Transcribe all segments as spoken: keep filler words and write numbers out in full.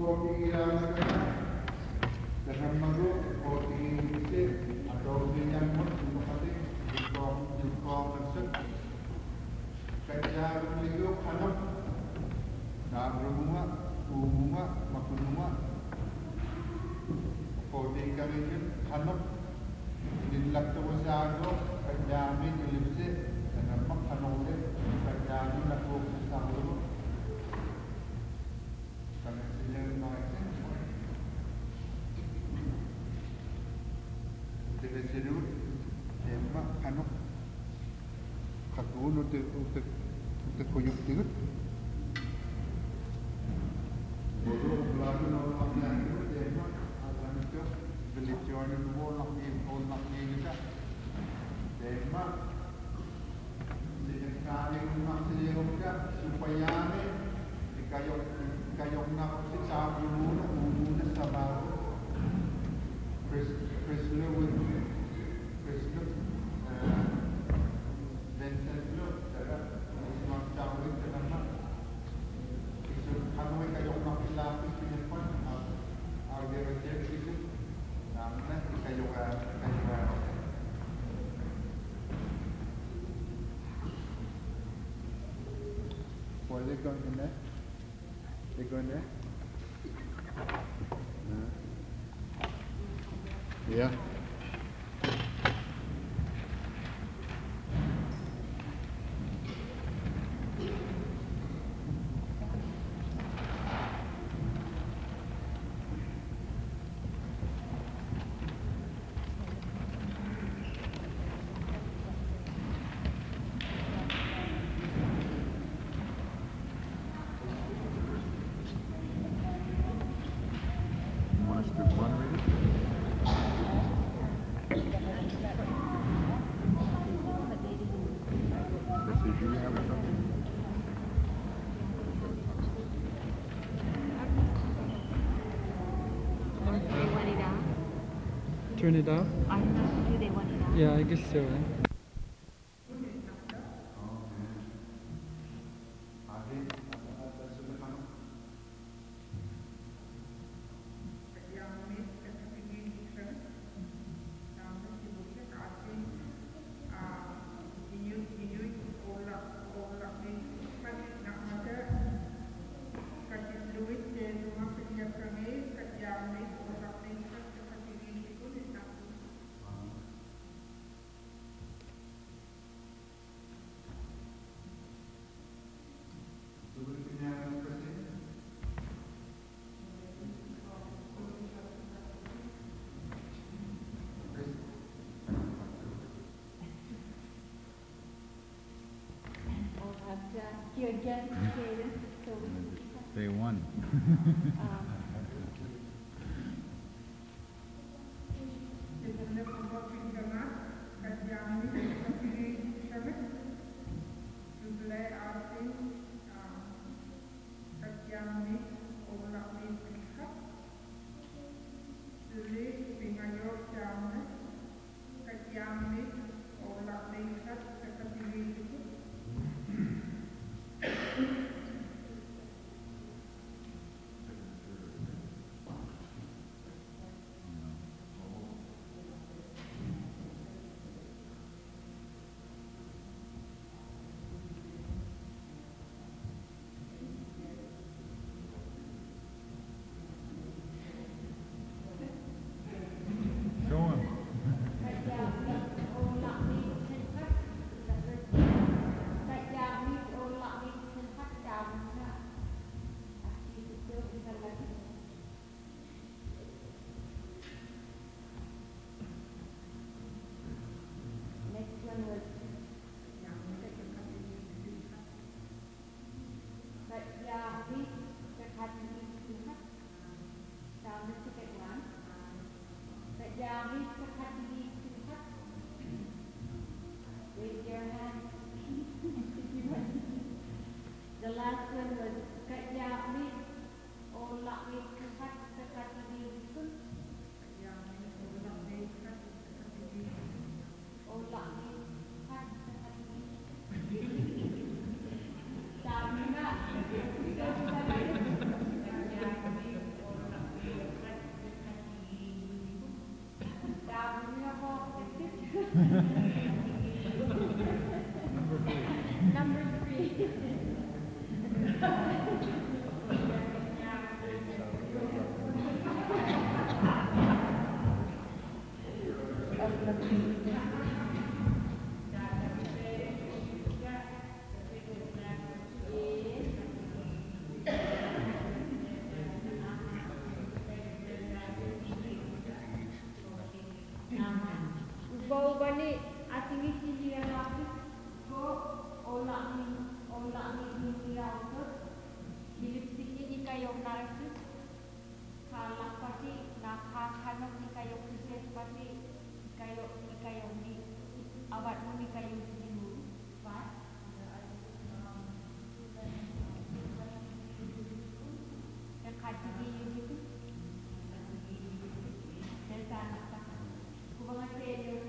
What are they going in there? They go in there? No. Yeah. Turn it off? I don't know. Do they want it off? Yeah, I guess so. Eh? You again, Jaden, so we can Day one. um, kayo narassus, kalang pati, nakakanok ni kayo kusis pati, kayo, ni kayo ni, awat mo ni kayo sinuru, ba? Nakatigi yun yun. Saya sana tak. Kubangan saya yun.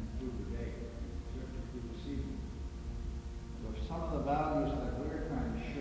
Some of the values that we're trying to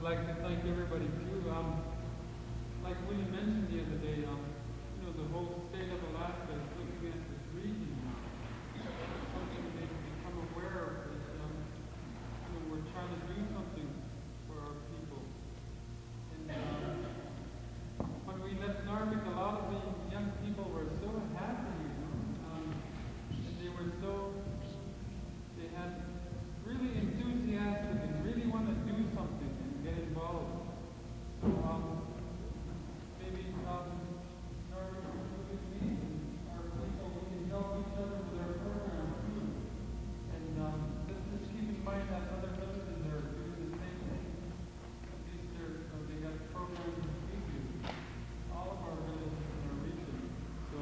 like to thank everybody too. Um, like William mentioned the other day, um, you know, the whole state of Alaska is looking at this region now. Something they've become aware of is, um, you know, we're trying to do something for our people. And um, when we left Narvik, a lot of the young people were so happy, you know, um, and they were so, they had really enthusiastic and really want to do something and get involved. So um, maybe um, Narvik with me and our people, we can help each other with our program too. And um, let's just keep in mind that other villages are doing the same thing. At least they're, you know, they got programs that we do. All of our villages in our region. So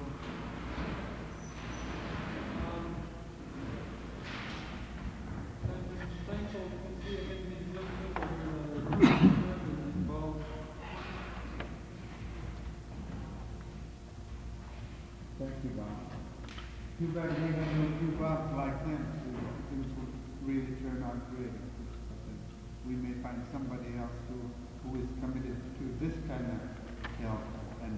um, I'm just thankful to see again these young people that are involved. Thank you, Bob. Too bad we have no two Bobs like them, so things would really turn out great. But then we may find somebody else who, who is committed to this kind of help. And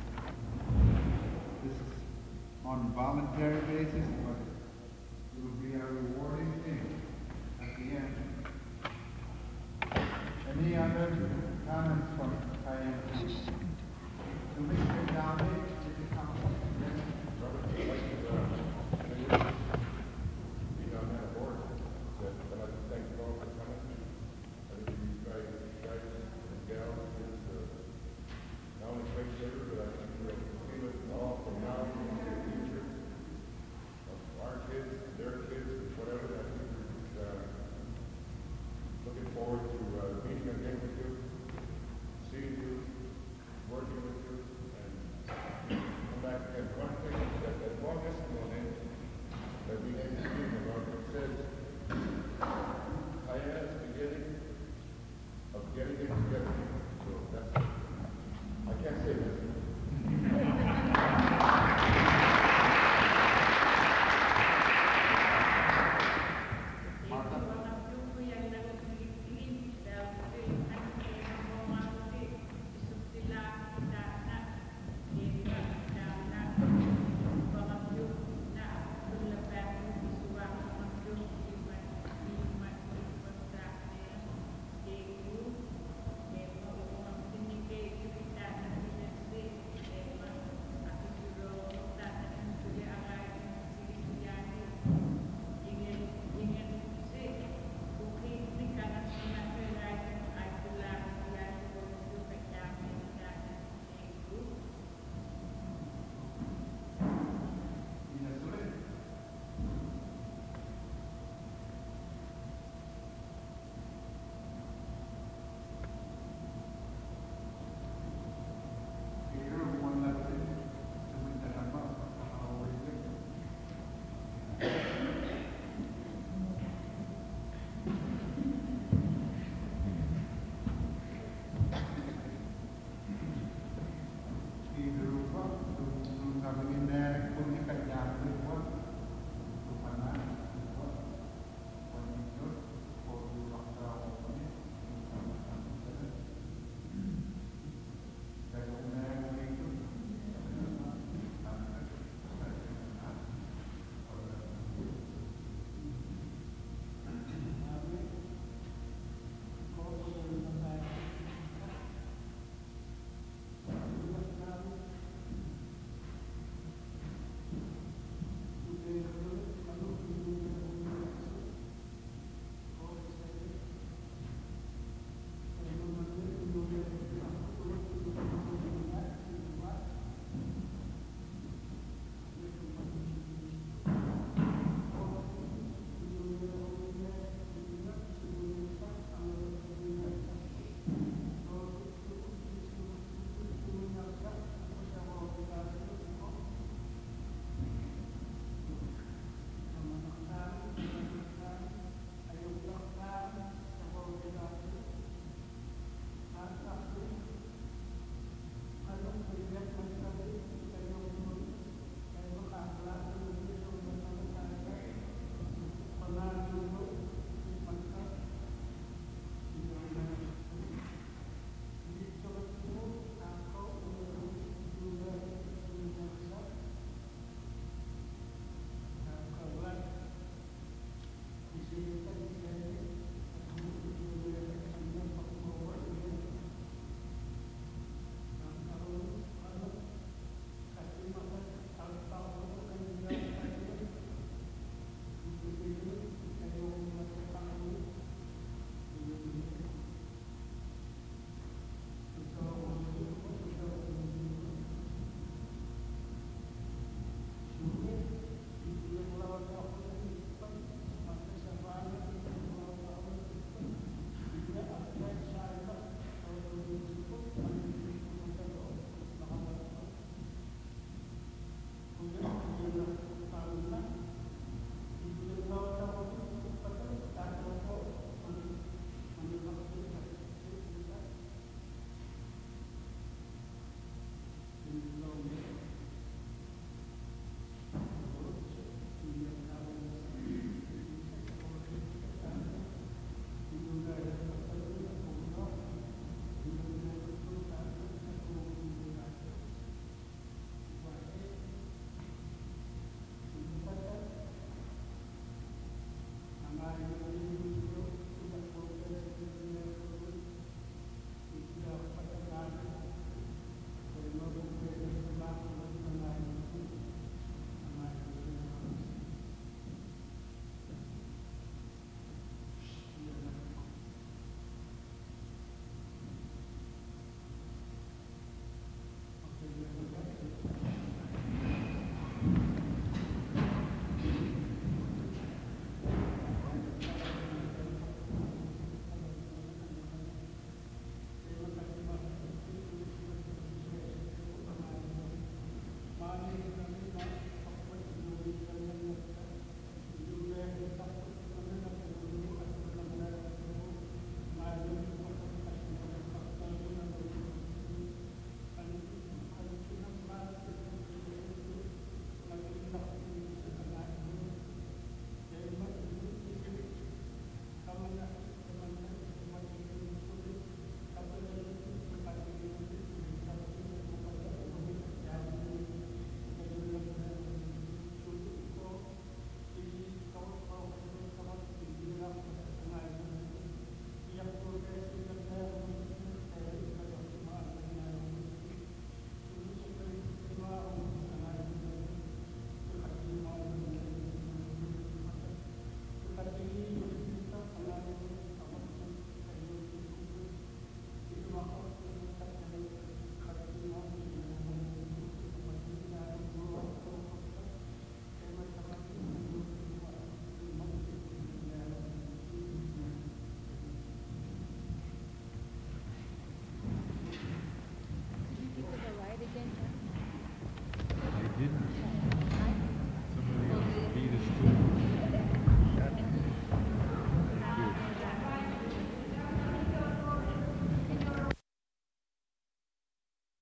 this is on voluntary basis, but it will be a rewarding thing at the end. Any other comments from I M T?